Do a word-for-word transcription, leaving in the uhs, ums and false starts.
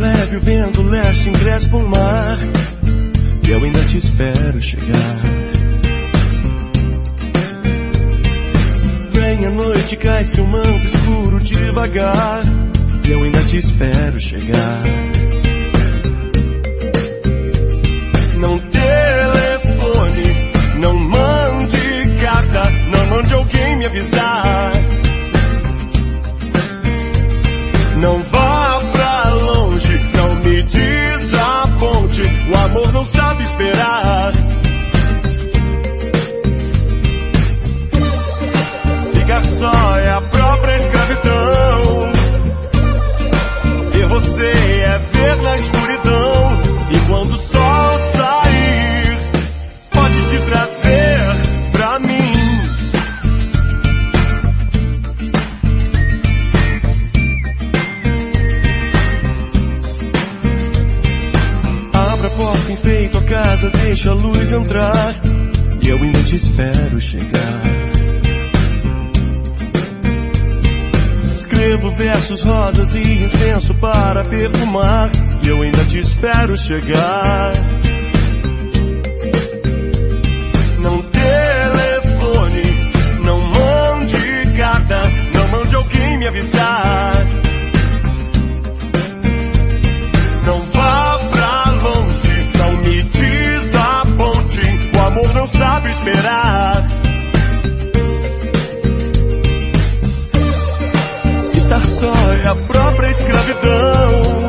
leve o vento leste encrespa o mar, e eu ainda te espero chegar. Vem a noite, cai-se um manto escuro devagar, e eu ainda te espero chegar. Não telefone, não mande carta, não mande alguém me avisar. Não vá pra longe, não me desaponte, o amor não sabe esperar. Ficar só é a própria escravidão, ver você é ver na escuridão, e quando o sol sair, pode te trazer pra mim. Abra a porta, enfeita a casa, deixa a luz entrar, e eu ainda te espero chegar. Escrevo versos, rosas e incenso para perfumar, e eu ainda te espero chegar. Não telefone, não mande carta, não mande alguém me avisar. Não vá pra longe, não me desaponte, o amor não sabe esperar. Estar só é a própria escravidão,